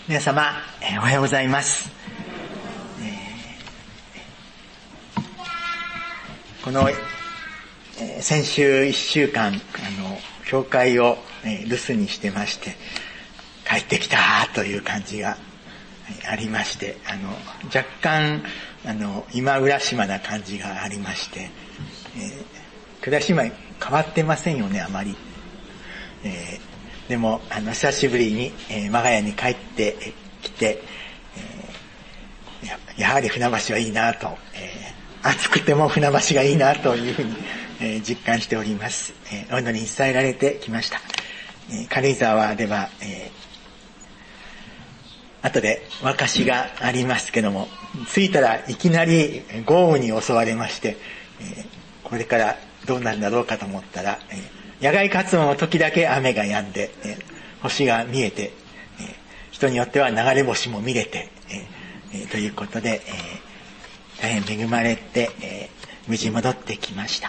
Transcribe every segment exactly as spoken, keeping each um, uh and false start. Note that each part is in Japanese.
皆様、えー、おはようございます、えー、この、えー、先週一週間あの教会を、えー、留守にしてまして帰ってきたという感じがありまして、あの若干あの今浦島な感じがありまして、えー、倉島変わってませんよねあまり、えーでもあの久しぶりに、えー、我が家に帰ってきて、えー、や, やはり船橋はいいなと、えー、暑くても船橋がいいなというふうに、えー、実感しております、えー、お祈りに伝えられてきました、えー、軽井沢では、えー、後で和歌詞がありますけども、着いたらいきなり豪雨に襲われまして、えー、これからどうなるんだろうかと思ったら、えー野外活動の時だけ雨が止んで、えー、星が見えて、えー、人によっては流れ星も見れて、えー、ということで、えー、大変恵まれて、えー、無事戻ってきました、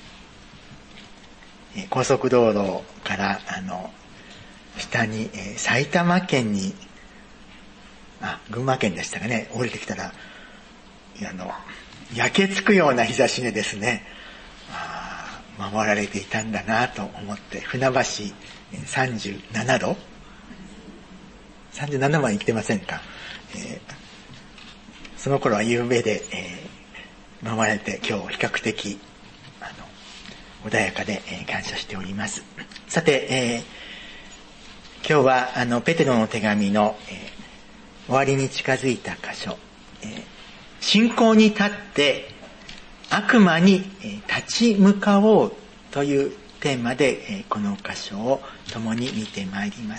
えー、高速道路からあの下に、えー、埼玉県にあ群馬県でしたかね、降りてきたらあの焼けつくような日差しでですね、守られていたんだなと思って、船橋さんじゅうななどさんじゅうななまで来てませんか、えー、その頃は夕べで、えー、守られて今日比較的あの穏やかで、えー、感謝しております。さて、えー、今日はあのペテロの手紙の、えー、終わりに近づいた箇所、えー、信仰に立って悪魔に立ち向かおうというテーマでこの箇所を共に見てまいります。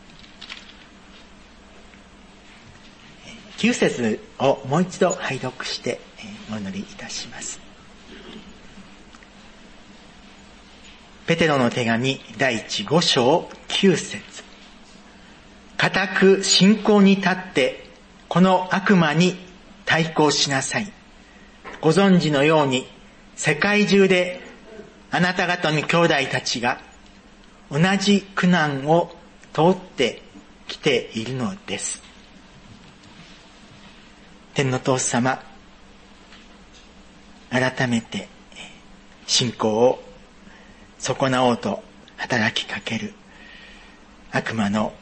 きゅう節をもう一度拝読してお祈りいたします。ペテロの手紙第一五章きゅう節。固く信仰に立ってこの悪魔に対抗しなさい。ご存知のように世界中であなた方の兄弟たちが同じ苦難を通ってきているのです。天の父様、改めて信仰を損なおうと働きかける悪魔の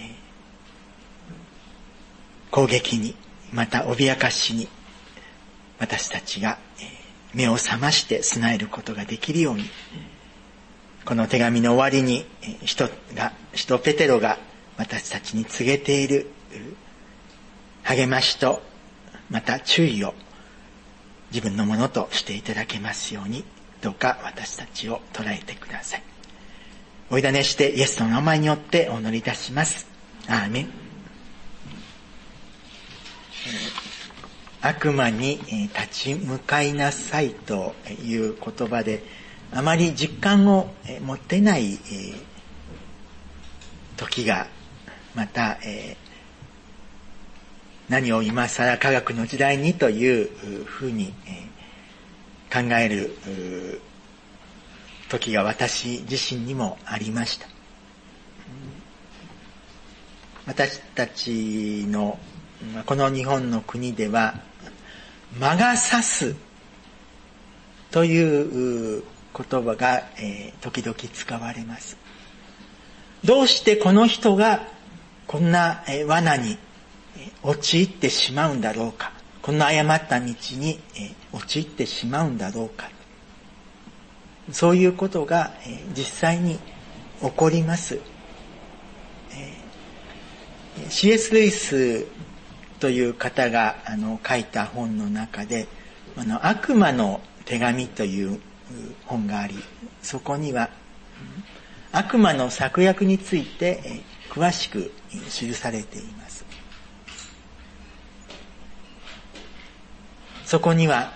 攻撃に、また脅かしに私たちが目を覚まして備えることができるように、この手紙の終わりに使徒が使徒ペテロが私たちに告げている励ましとまた注意を自分のものとしていただけますように、どうか私たちを捉えてください。お委ねしてイエスの名前によってお祈りいたします。アーメン。悪魔に立ち向かいなさいという言葉であまり実感を持ってない時が、また何を今更科学の時代にというふうに考える時が私自身にもありました。私たちのこの日本の国では魔が差すという言葉が、えー、時々使われます。どうしてこの人がこんな、えー、罠に、えー、陥ってしまうんだろうか、こんな誤った道に、えー、陥ってしまうんだろうか、そういうことが、えー、実際に起こります。えー、シーエス ルイスという方があの書いた本の中で、あの悪魔の手紙という本があり、そこには悪魔の策略について詳しく記されています。そこには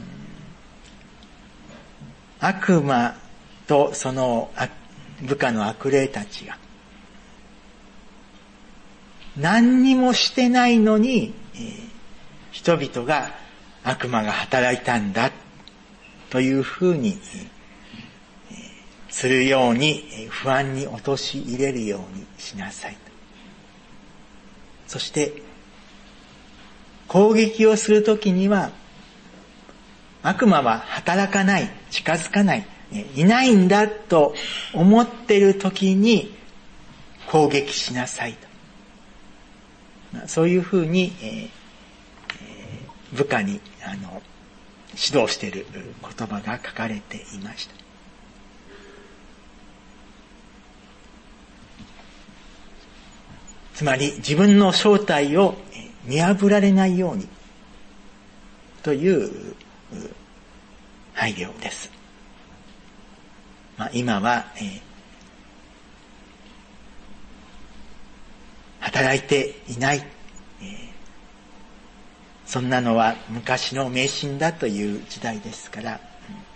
悪魔とその部下の悪霊たちが何にもしてないのに、えー、人々が悪魔が働いたんだというふうに、えー、するように不安に陥れるようにしなさいと。 そして攻撃をするときには、悪魔は働かない、近づかない、いないんだと思っているときに攻撃しなさいと。そういうふうに、えー、部下にあの指導している言葉が書かれていました。つまり自分の正体を見破られないようにという配慮です。まあ、今は、えー、働いていない、えー、そんなのは昔の迷信だという時代ですから、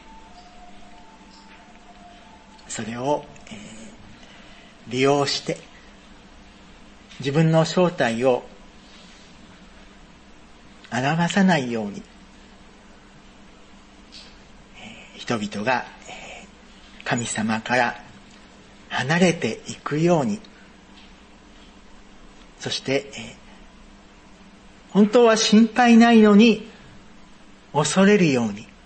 それを、えー、利用して自分の正体を表さないように、えー、人々が、えー、神様から離れていくように、そして、えー、本当は心配ないのに恐れるように、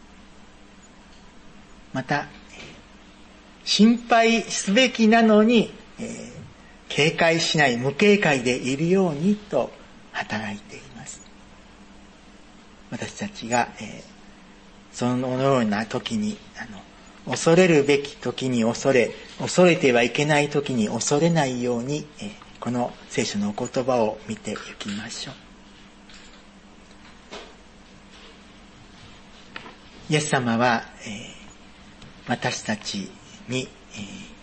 また、えー、心配すべきなのに、えー警戒しない、無警戒でいるようにと働いています。私たちが、えー、そのような時にあの恐れるべき時に恐れ、恐れてはいけない時に恐れないように、えー、この聖書の言葉を見ていきましょう。イエス様は、えー、私たちに、えー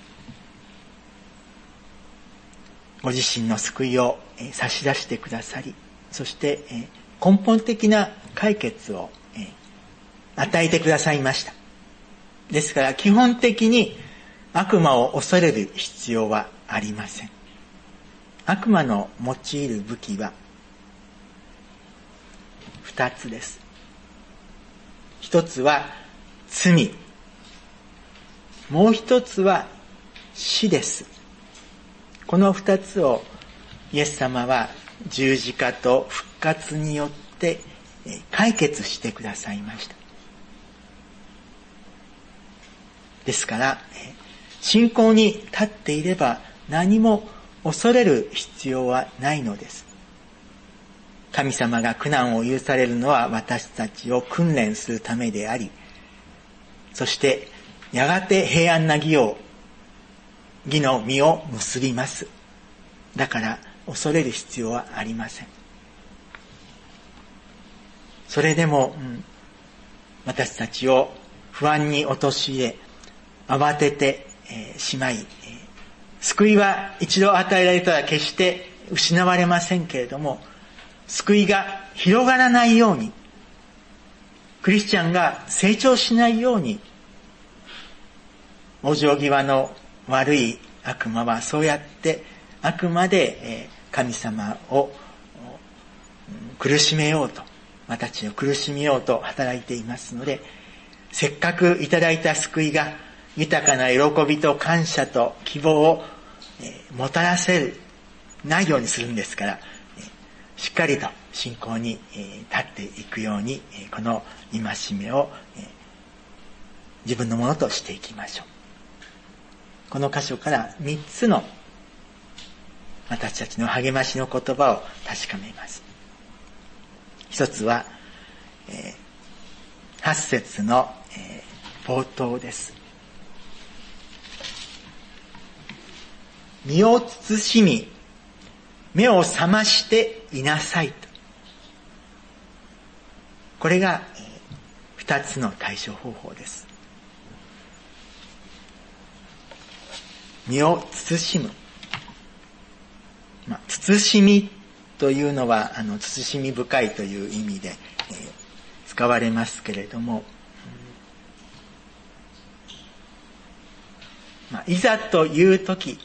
ご自身の救いを差し出してくださり、そして根本的な解決を与えてくださいました。ですから基本的に悪魔を恐れる必要はありません。悪魔の用いる武器は二つです。一つは罪、もう一つは死です。この二つをイエス様は十字架と復活によって解決してくださいました。ですから信仰に立っていれば何も恐れる必要はないのです。神様が苦難を許されるのは私たちを訓練するためであり、そしてやがて平安な義を義の実を結びます。だから恐れる必要はありません。それでも、うん、私たちを不安に陥れ、慌てて、えー、しまい、えー、救いは一度与えられたら決して失われませんけれども、救いが広がらないように、クリスチャンが成長しないように、往生際の悪い悪魔はそうやってあくまで神様を苦しめようと、私たちを苦しめようと働いていますので、せっかくいただいた救いが豊かな喜びと感謝と希望をもたらせるないようにするんですから、しっかりと信仰に立っていくように、この戒めを自分のものとしていきましょう。この箇所から三つの私たちの励ましの言葉を確かめます。一つは、えー、八節の、えー、冒頭です。身を慎み、目を覚ましていなさいと。これが、えー、二つの対処方法です。身を慎む。まあ、慎みというのは、あの、慎み深いという意味で、えー、使われますけれども、まあ、いざというとき、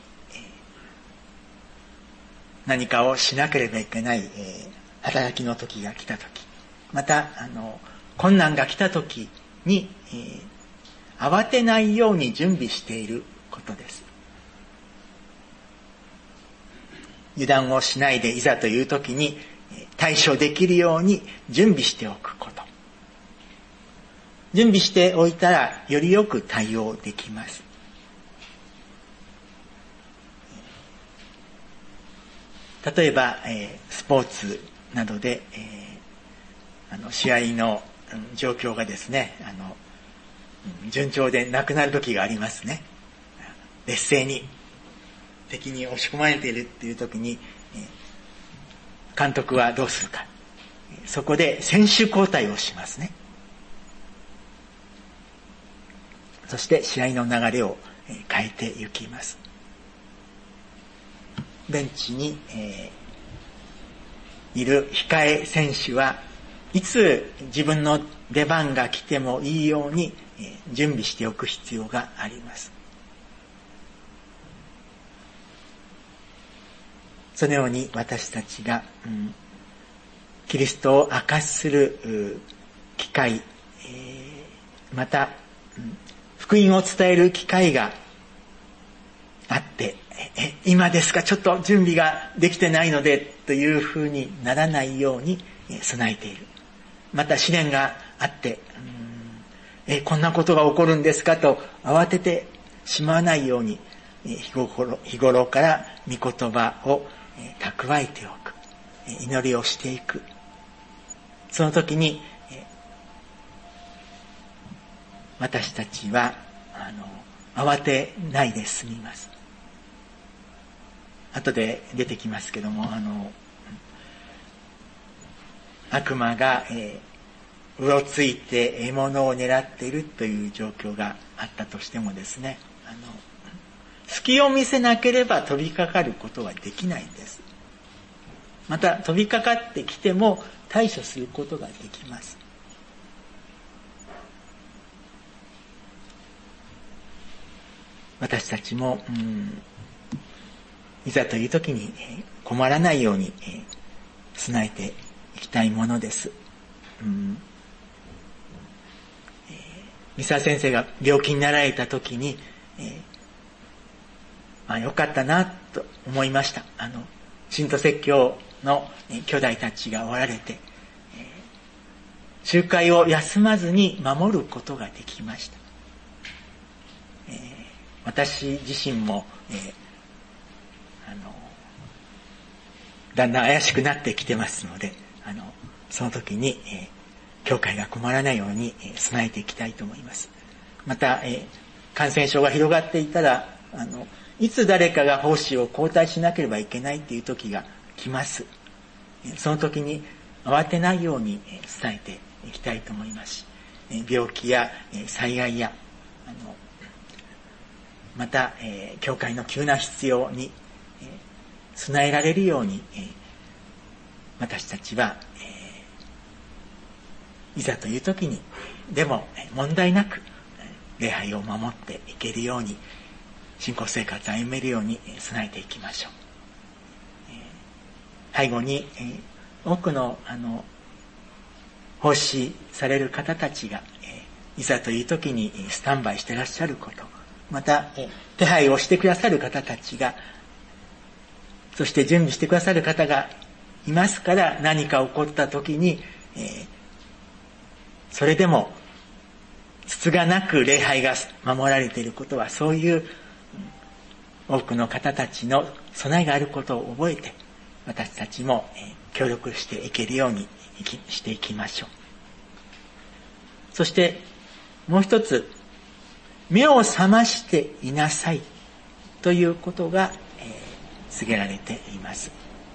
何かをしなければいけない、えー、働きの時が来たとき、また、あの、困難が来たときに、えー、慌てないように準備していることです。 油断をしないでいざという時に対処できるように準備しておくこと。準備しておいたらよりよく対応できます。例えば、えー、スポーツなどで、えー、あの試合の状況がですね、あの順調でなくなる時がありますね。劣勢に敵に押し込まれているっていう時に、監督はどうするか。そこで選手交代をしますね。そして試合の流れを変えていきます。ベンチに、えー、いる控え選手はいつ自分の出番が来てもいいように、えー、準備しておく必要があります。そのように私たちが、うん、キリストを証しする機会、えー、また、うん、福音を伝える機会があって、え、今ですか、ちょっと準備ができてないので、というふうにならないように備えている。また試練があって、うーんえ、こんなことが起こるんですかと慌ててしまわないように、日頃、日頃から御言葉を蓄えておく。祈りをしていく。その時に、私たちは、あの、慌てないで済みます。後で出てきますけども、あの、悪魔が、えー、うろついて獲物を狙っているという状況があったとしてもですね、あの、隙を見せなければ飛びかかることはできないんです。また、飛びかかってきても対処することができます。私たちも、うん、いざという時に困らないように備えていきたいものです。うん、えー、三沢先生が病気になられた時に、えーまあ、よかったなと思いました。あの信徒説教の兄弟たちがおられて、えー、集会を休まずに守ることができました。えー、私自身も、えーあのだんだん怪しくなってきてますので、あのその時に、えー、教会が困らないように、えー、備えていきたいと思います。また、えー、感染症が広がっていたら、あのいつ誰かが奉仕を交代しなければいけないという時が来ます。えー、その時に慌てないように、えー、伝えていきたいと思いますし、えー、病気や、えー、災害やあのまた、えー、教会の急な必要に備えられるように、えー、私たちは、えー、いざという時にでも問題なく礼拝を守っていけるように、信仰生活を歩めるように備えていきましょう。えー、背後に、えー、多くのあの奉仕される方たちが、えー、いざという時にスタンバイしていらっしゃること、また、えー、手配をしてくださる方たちが、そして準備してくださる方がいますから、何か起こった時に、えー、それでもつつがなく礼拝が守られていることは、そういう多くの方たちの備えがあることを覚えて、私たちも、えー、協力していけるようにしていきましょう。そしてもう一つ、目を覚ましていなさいということが告げられています。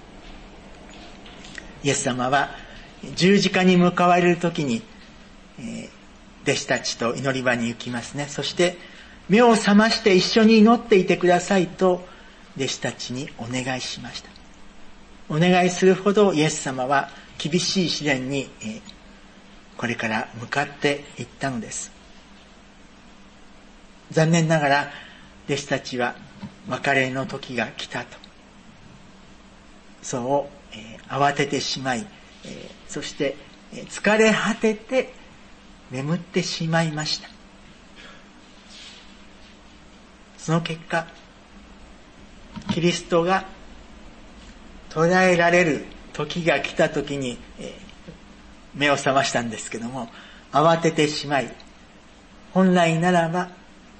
イエス様は十字架に向かわれるときに、えー、弟子たちと祈り場に行きますね。そして目を覚まして一緒に祈っていてくださいと弟子たちにお願いしました。お願いするほどイエス様は厳しい試練に、えー、これから向かっていったのです。残念ながら弟子たちは別れの時が来たと、そう、えー、慌ててしまい、えー、そして、えー、疲れ果てて眠ってしまいました。その結果、キリストが捕らえられる時が来た時に、えー、目を覚ましたんですけども、慌ててしまい、本来ならば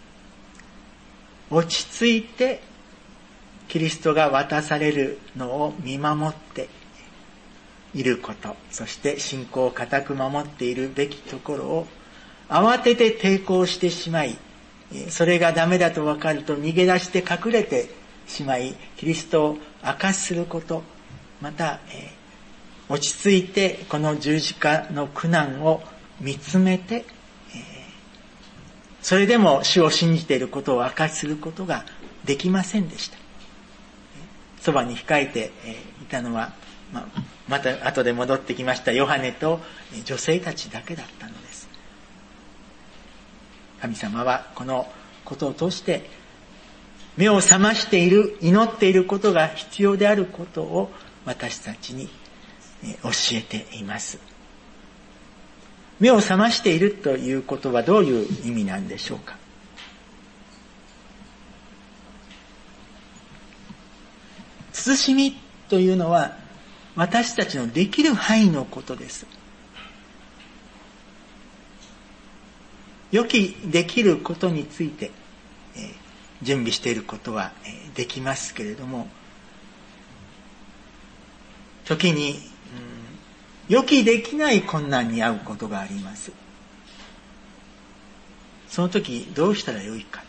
落ち着いてキリストが渡されるのを見守っていること、そして信仰を固く守っているべきところを慌てて抵抗してしまい、それがダメだと分かると逃げ出して隠れてしまい、キリストを明かしすること、また、えー、落ち着いてこの十字架の苦難を見つめて、えー、それでも主を信じていることを明かしすることができませんでした。そばに控えていたのは、まあ、また後で戻ってきましたヨハネと女性たちだけだったのです。神様はこのことを通して目を覚ましている、祈っていることが必要であることを私たちに教えています。目を覚ましているということはどういう意味なんでしょうか。慎みというのは私たちのできる範囲のことです。予期できることについて、えー、準備していることは、えー、できますけれども、時に、うん、予期できない困難に遭うことがあります。その時どうしたらよいか。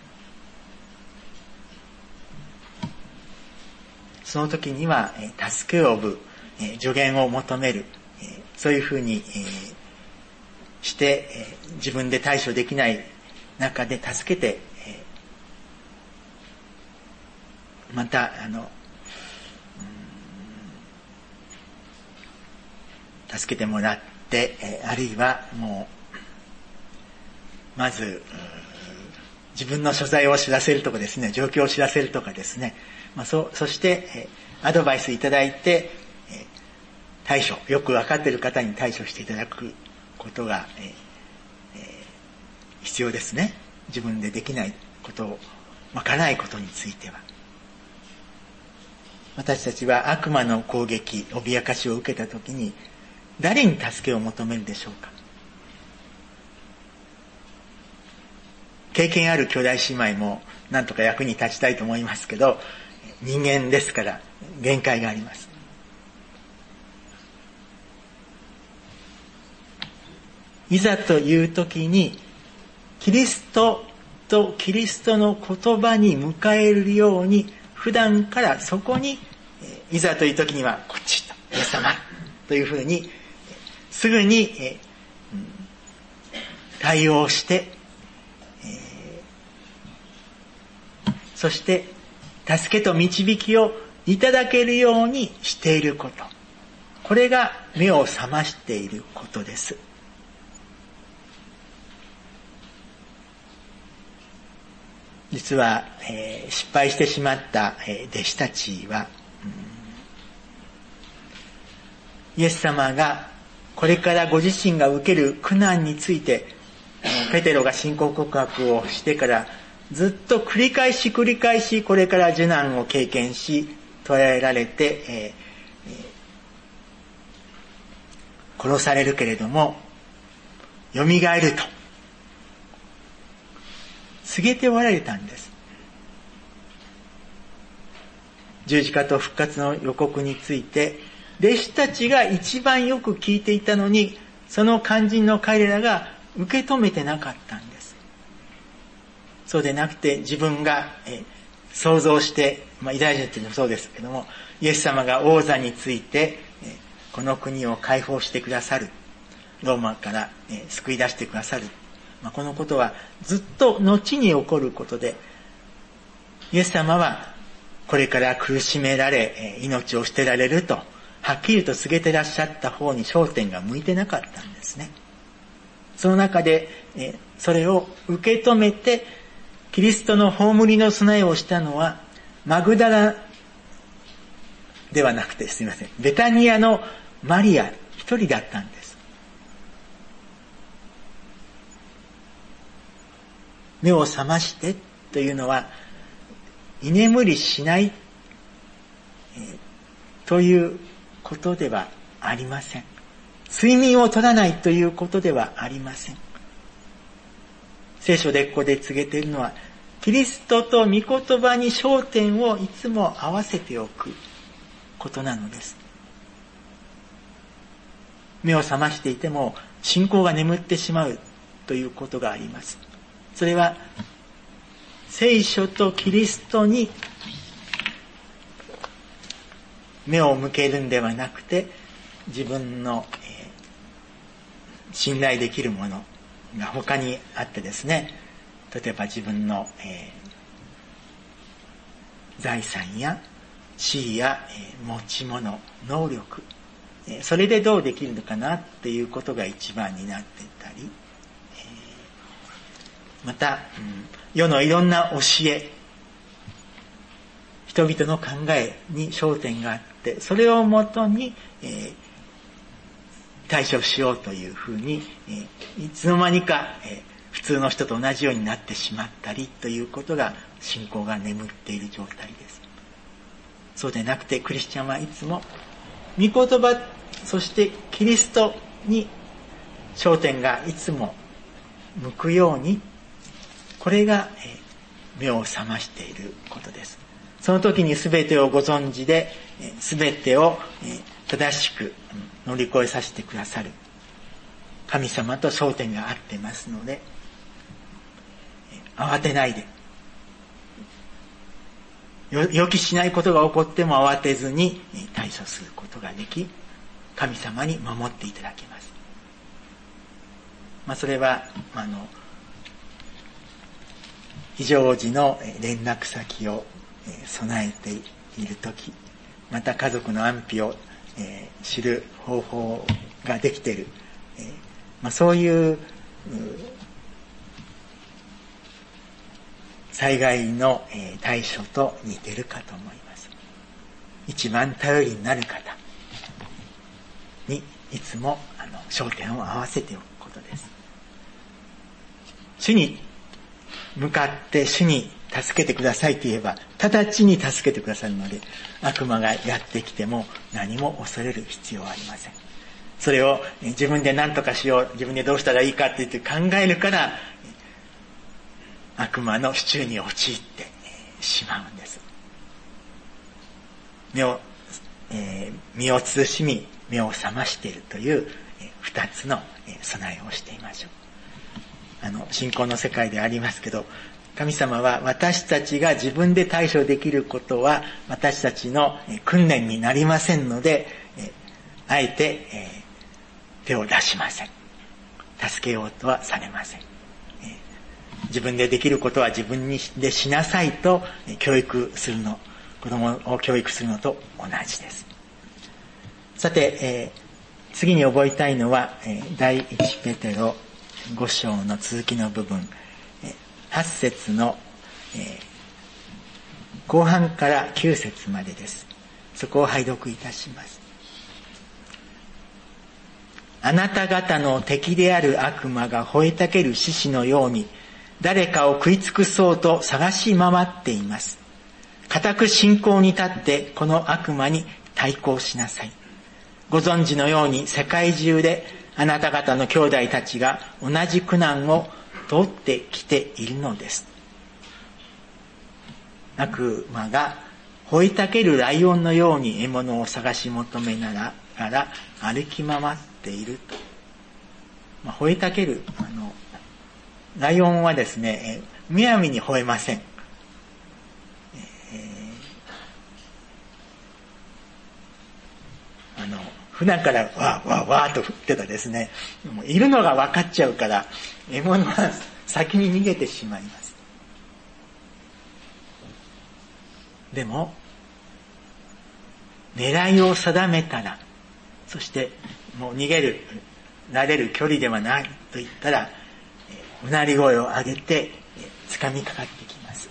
その時には、えー、助けを呼ぶ、えー、助言を求める、えー、そういうふうに、えーして、えー、自分で対処できない中で助けて、えー、またあの助けてもらって、えー、あるいはもうまず自分の所在を知らせるとかですね、状況を知らせるとかですね、まあ、そ, そして、えー、アドバイスいただいて、えー、対処、よく分かっている方に対処していただくことが、えーえー、必要ですね。自分でできないことを、わからないことについては。私たちは悪魔の攻撃、脅かしを受けたときに、誰に助けを求めるでしょうか。経験ある兄弟姉妹もなんとか役に立ちたいと思いますけど、人間ですから限界があります。いざという時にキリストとキリストの言葉に迎えるように、普段からそこにいざという時にはこっちとイエス様というふうにすぐに対応して、そして助けと導きをいただけるようにしていること、これが目を覚ましていることです。実は、えー、失敗してしまった、えー、弟子たちは、うん、イエス様がこれからご自身が受ける苦難について、ペテロが信仰告白をしてからずっと繰り返し繰り返しこれから受難を経験し捕らえられて、えー、殺されるけれどもよみがえると告げておられたんです。十字架と復活の予告について弟子たちが一番よく聞いていたのに、その肝心の彼らが受け止めてなかったんです。そうでなくて自分がえ想像して、まあ、ユダヤ人っていうのもそうですけども、イエス様が王座についてえこの国を解放してくださる、ローマからえ救い出してくださる、まあ、このことはずっと後に起こることで、イエス様はこれから苦しめられ命を捨てられるとはっきりと告げてらっしゃった方に焦点が向いてなかったんですね。その中でそれを受け止めてキリストの葬りの備えをしたのはマグダラではなくて、すみません、ベタニアのマリア一人だったんです。目を覚ましてというのは居眠りしない、 ということではありません。睡眠を取らないということではありません。聖書でここで告げているのは、キリストと御言葉に焦点をいつも合わせておくことなのです。目を覚ましていても信仰が眠ってしまうということがあります。それは聖書とキリストに目を向けるんではなくて、自分の、えー、信頼できるものが他にあってですね、例えば自分の、えー、財産や地位や、えー、持ち物、能力、えー、それでどうできるのかなっていうことが一番になっていたり、えー、また、うん、世のいろんな教え、人々の考えに焦点があって、それをもとに、えー、対処しようというふうに、えー、いつの間にか、えー、普通の人と同じようになってしまったりということが、信仰が眠っている状態です。そうでなくて、クリスチャンはいつも御言葉、そしてキリストに焦点がいつも向くように、これが、えー、目を覚ましていることです。その時に全てをご存知で、全てを正しく乗り越えさせてくださる神様と焦点が合ってますので、慌てないで、予期しないことが起こっても慌てずに対処することができ、神様に守っていただけます。まあ、それはあの非常時の連絡先を備えているとき、また家族の安否を、えー、知る方法ができている、えーまあ、そういう災害の、えー、対処と似ているかと思います。一番頼りになる方にいつもあの焦点を合わせておくことです。主に向かって主に助けてくださいと言えば、直ちに助けてくださるので、悪魔がやってきても何も恐れる必要はありません。それを自分で何とかしよう、自分でどうしたらいいかって言って考えるから、悪魔の手中に陥ってしまうんです。目を、えー、身を慎み、目を覚ましているという二つの備えをしていましょう。あの、信仰の世界でありますけど、神様は私たちが自分で対処できることは私たちの訓練になりませんので、あえて手を出しません。助けようとはされません。自分でできることは自分でしなさいと教育するの、子供を教育するのと同じです。さて、次に覚えたいのは第一ペテロ五章の続きの部分、はち節の、えー、後半からきゅう節までです。そこを拝読いたします。あなた方の敵である悪魔が吠えたける獅子のように誰かを食い尽くそうと探し回っています。固く信仰に立ってこの悪魔に対抗しなさい。ご存知のように世界中であなた方の兄弟たちが同じ苦難を通ってきているのです。悪魔が吠えたけるライオンのように獲物を探し求めながら歩き回っていると。まあ、吠えたける、あの、ライオンはですね、むやみに吠えません。えー、あの、普段からわーわーわーと振ってたですね、もういるのが分かっちゃうから、獲物は先に逃げてしまいます。でも、狙いを定めたら、そしてもう逃げる、慣れる距離ではないと言ったら、うなり声を上げて掴みかかってきます。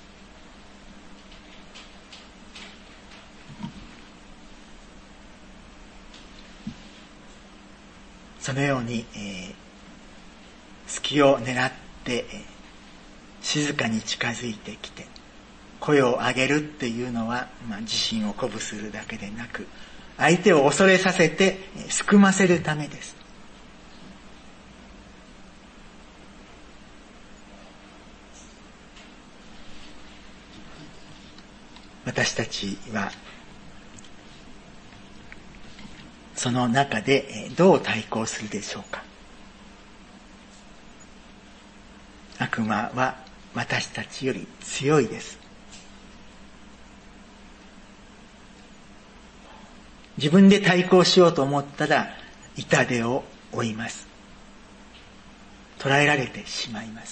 そのように、えー、隙を狙って、えー、静かに近づいてきて、 声を上げるっていうのは、まあ、自身を鼓舞するだけでなく、相手を恐れさせてすくませるためです。私たちはその中でどう対抗するでしょうか。悪魔は私たちより強いです。自分で対抗しようと思ったら痛手を負います。捕らえられてしまいます。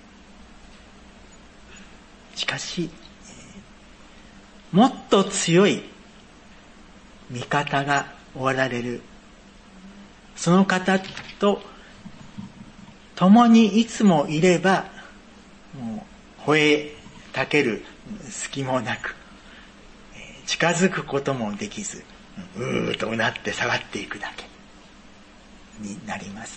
しかし、もっと強い味方がおられる。その方と共にいつもいれば、もう吠えたける隙もなく、近づくこともできず、うーっとうなって下がっていくだけになります。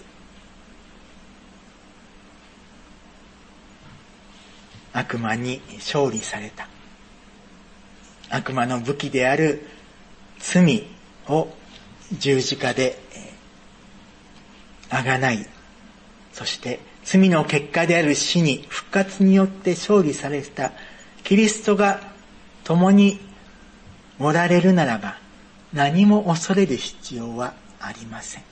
悪魔に勝利された。悪魔の武器である罪を十字架であがない、そして罪の結果である死に復活によって勝利されたキリストが共におられるならば、何も恐れる必要はありません。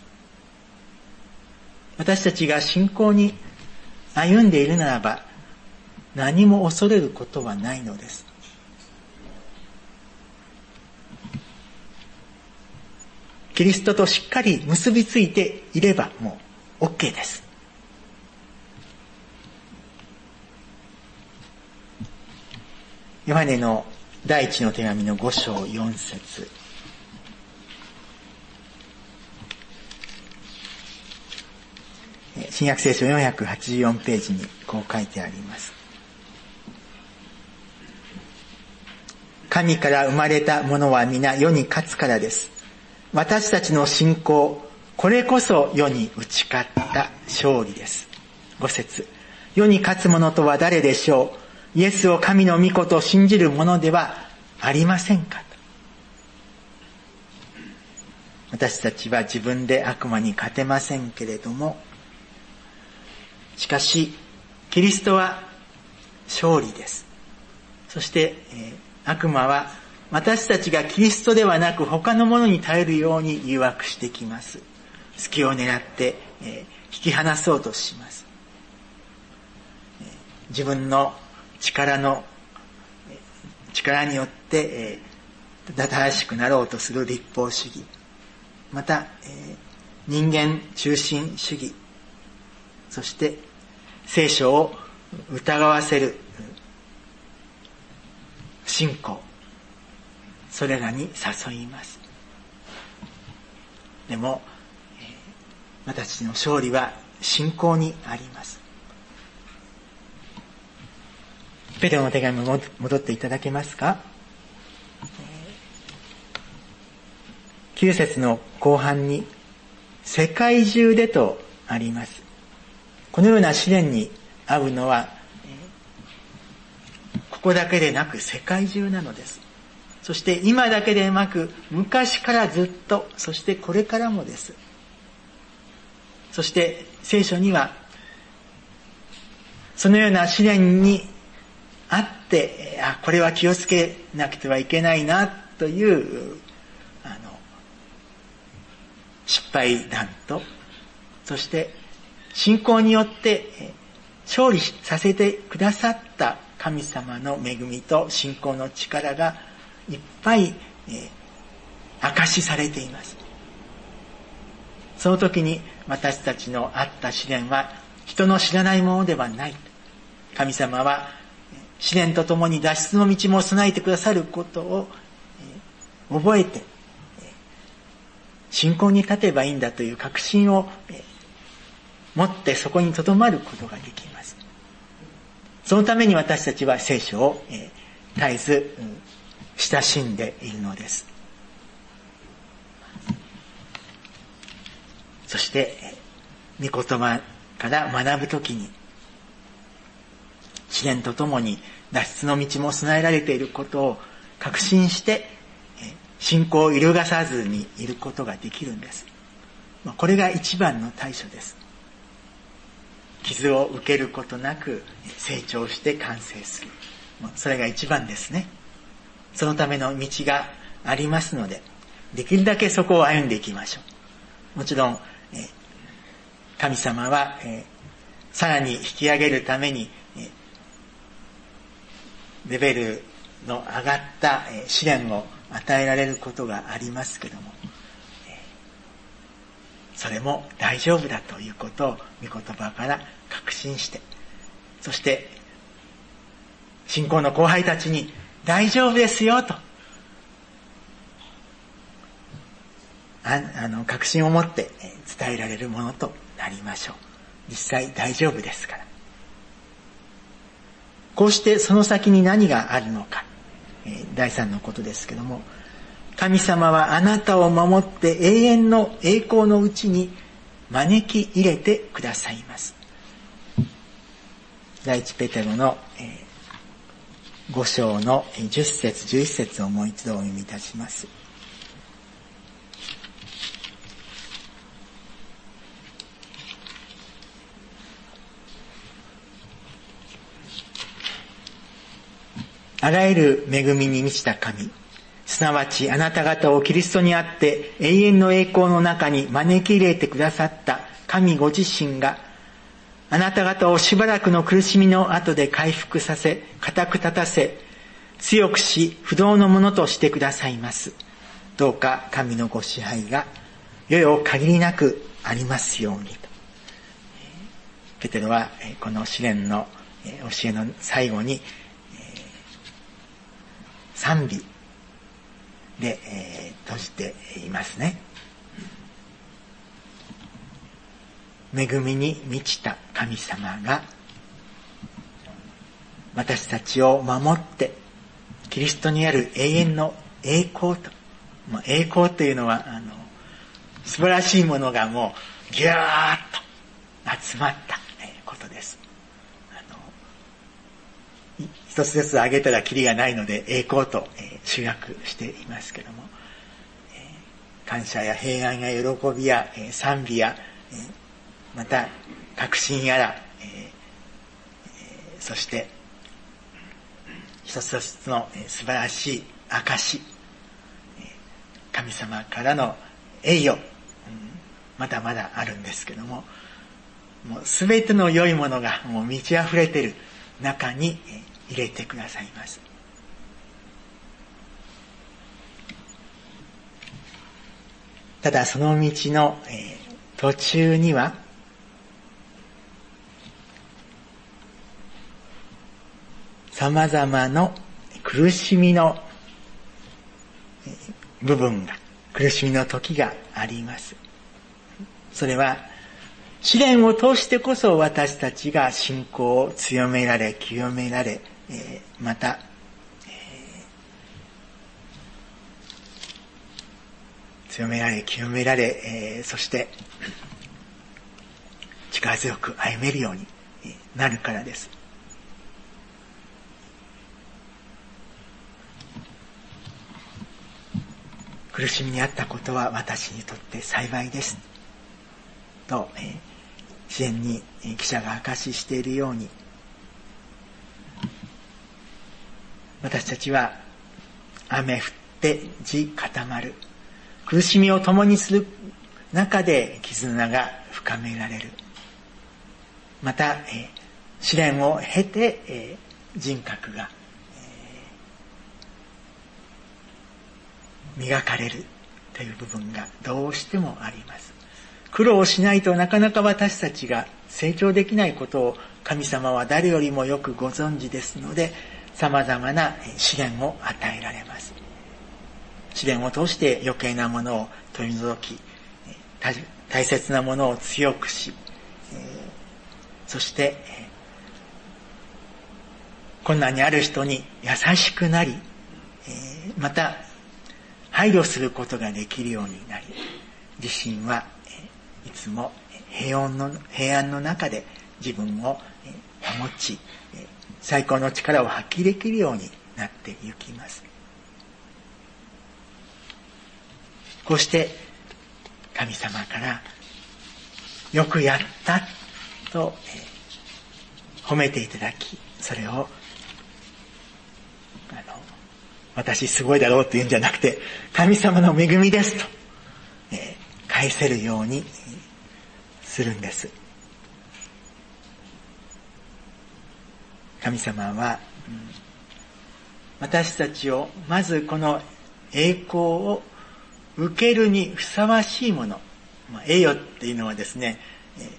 私たちが信仰に歩んでいるならば、何も恐れることはないのです。キリストとしっかり結びついていればもう OK です。ヨハネの第一の手紙のご章よん節。新約聖書よんひゃくはちじゅうよんページにこう書いてあります。神から生まれたものは皆世に勝つからです。私たちの信仰、これこそ世に打ち勝った勝利です。ご節。世に勝つ者とは誰でしょう。イエスを神の御子と信じる者ではありませんかと。私たちは自分で悪魔に勝てませんけれども、しかしキリストは勝利です。そして、えー、悪魔は私たちがキリストではなく他のものに頼るように誘惑してきます。隙を狙って、えー、引き離そうとします。えー、自分の力の、えー、力によって、えー、正しくなろうとする立法主義、また、えー、人間中心主義、そして聖書を疑わせる信仰、それらに誘います。でも、えー、私の勝利は信仰にあります。ペテロの手紙に戻っていただけますか。きゅう節の後半に世界中でとあります。このような試練に遭うのはここだけでなく世界中なのです。そして今だけでなく昔からずっと、そしてこれからもです。そして聖書にはそのような試練にあって、あ、これは気をつけなくてはいけないなというあの失敗談と、そして信仰によって勝利させてくださった神様の恵みと信仰の力がいっぱい、えー、証しされています。その時に私たちのあった試練は人の知らないものではない。神様は試練とともに脱出の道も備えてくださることを、えー、覚えて、えー、信仰に立てばいいんだという確信を、えー、持ってそこに留まることができます。そのために私たちは聖書を、えー、絶えず、うん、親しんでいるのです。そして御言葉から学ぶときに試練とともに脱出の道も備えられていることを確信して信仰を揺るがさずにいることができるんです。これが一番の対処です。傷を受けることなく成長して完成する、それが一番ですね。そのための道がありますので、できるだけそこを歩んでいきましょう。もちろん神様はさらに引き上げるためにレベルの上がった試練を与えられることがありますけども、それも大丈夫だということを御言葉から確信して、そして信仰の後輩たちに大丈夫ですよとああの確信を持って伝えられるものとなりましょう。実際大丈夫ですから。こうしてその先に何があるのか、だいさんのことですけども、神様はあなたを守って永遠の栄光のうちに招き入れてくださいます。第一ペテロのご章のじゅっ節じゅういち節をもう一度お読みいたします。あらゆる恵みに満ちた神、すなわちあなた方をキリストにあって永遠の栄光の中に招き入れてくださった神ご自身が、あなた方をしばらくの苦しみの後で回復させ、固く立たせ、強くし不動のものとしてくださいます。どうか神のご支配が世々限りなくありますようにと。ペテロはこの試練の教えの最後に賛美で、えー、閉じていますね。恵みに満ちた神様が私たちを守ってキリストにある永遠の栄光と、まあ、栄光というのはあの素晴らしいものがもうギューッと集まったことです。一つずつ挙げたらキリがないので栄光と集約していますけども、感謝や平安や喜びや賛美やまた確信やら、そして一つ一つの素晴らしい証、神様からの栄誉、まだまだあるんですけども、もう全ての良いものがもう満ち溢れている中に入れてくださいます。ただその道の、えー、途中には様々な苦しみの部分が、苦しみの時があります。それは試練を通してこそ私たちが信仰を強められ、清められ、えー、また、えー、強められ、清められ、えー、そして力強く歩めるようになるからです。苦しみにあったことは私にとって幸いですと、えー、支援に記者が証ししているように、私たちは雨降って地固まる、苦しみを共にする中で絆が深められる。また、えー、試練を経て、えー、人格が、えー、磨かれるという部分がどうしてもあります。苦労しないとなかなか私たちが成長できないことを神様は誰よりもよくご存知ですので、様々な試練を与えられます。試練を通して余計なものを取り除き、大切なものを強くし、そして困難にある人に優しくなり、また配慮することができるようになり、自身はいつも平穏の平安の中で自分を保ち、 最高の力を発揮できるようになっていきます。こうして神様からよくやったと、えー、褒めていただき、それをあの私すごいだろうと言うんじゃなくて、神様の恵みですと、えー、返せるようにするんです。神様は、うん、私たちをまずこの栄光を受けるにふさわしいもの、まあ、栄誉っていうのはですね、えー、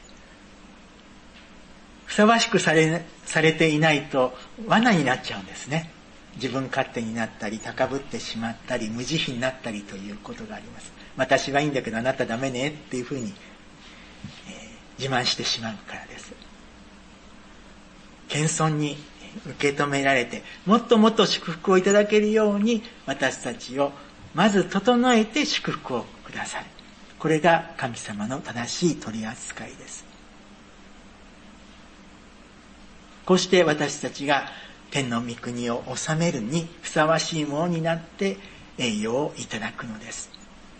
ふさわしくされ、されていないと罠になっちゃうんですね。自分勝手になったり、高ぶってしまったり、無慈悲になったりということがあります。私はいいんだけどあなたダメねっていうふうに、えー、自慢してしまうからです。謙遜に受け止められて、もっともっと祝福をいただけるように、私たちをまず整えて祝福をください。これが神様の正しい取り扱いです。こうして私たちが天の御国を治めるにふさわしいものになって栄誉をいただくのです。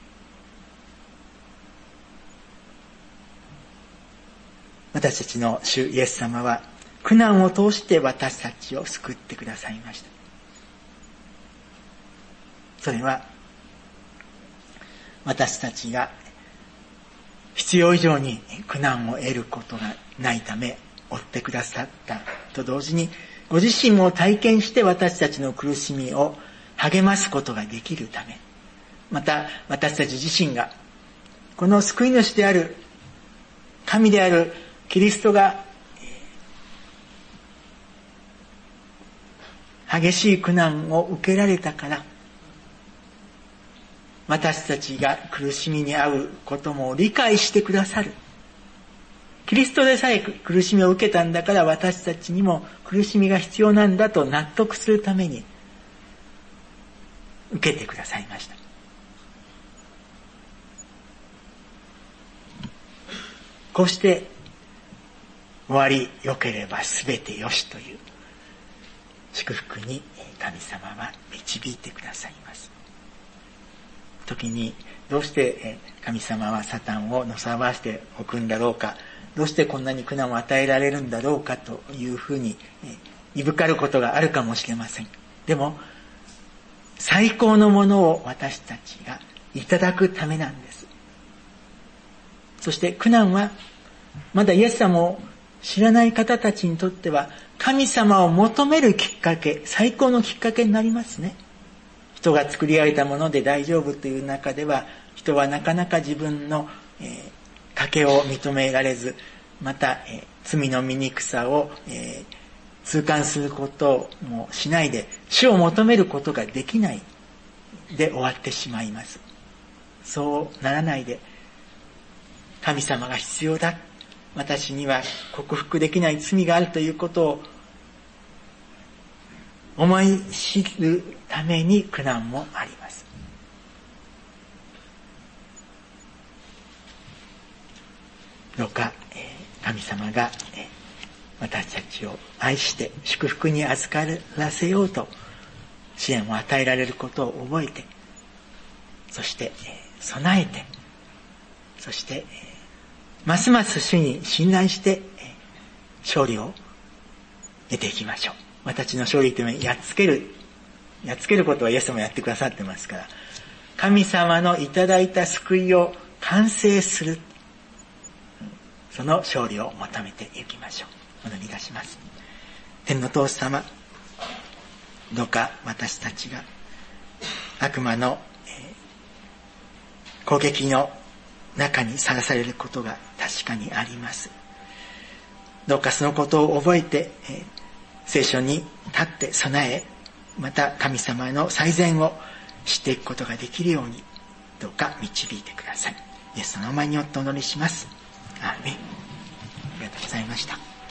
私たちの主イエス様は苦難を通して私たちを救ってくださいました。それは私たちが必要以上に苦難を得ることがないため負ってくださったと同時に、ご自身も体験して私たちの苦しみを励ますことができるため、また私たち自身がこの救い主である神であるキリストが激しい苦難を受けられたから、私たちが苦しみに遭うことも理解してくださる。キリストでさえ苦しみを受けたんだから、私たちにも苦しみが必要なんだと納得するために受けてくださいました。こうして終わりよければすべてよしという祝福に神様は導いてくださいます。時にどうして神様はサタンをのさばしておくんだろうか、どうしてこんなに苦難を与えられるんだろうかというふうにいぶかることがあるかもしれません。でも最高のものを私たちがいただくためなんです。そして苦難はまだイエス様を知らない方たちにとっては神様を求めるきっかけ、最高のきっかけになりますね。人が作り上げたもので大丈夫という中では、人はなかなか自分の、えー、賭けを認められず、また、えー、罪の醜さを、えー、痛感することもしないで、主を求めることができないで終わってしまいます。そうならないで、神様が必要だ、私には克服できない罪があるということを思い知るために苦難もあります。どうか神様が私たちを愛して祝福に預からせようと支援を与えられることを覚えて、そして備えて、そしてますます主に信頼して勝利を得ていきましょう。私の勝利というのはやっつける、やっつけることはイエス様やってくださってますから、神様のいただいた救いを完成する、その勝利を求めていきましょう。お祈りいたします。天の父様、どうか私たちが悪魔の攻撃の中にさらされることが確かにあります。どうかそのことを覚えて、えー、聖書に立って備え、また神様の最善を知っていくことができるように、どうか導いてください。イエスの名前によってお祈りします。アーメン。ありがとうございました。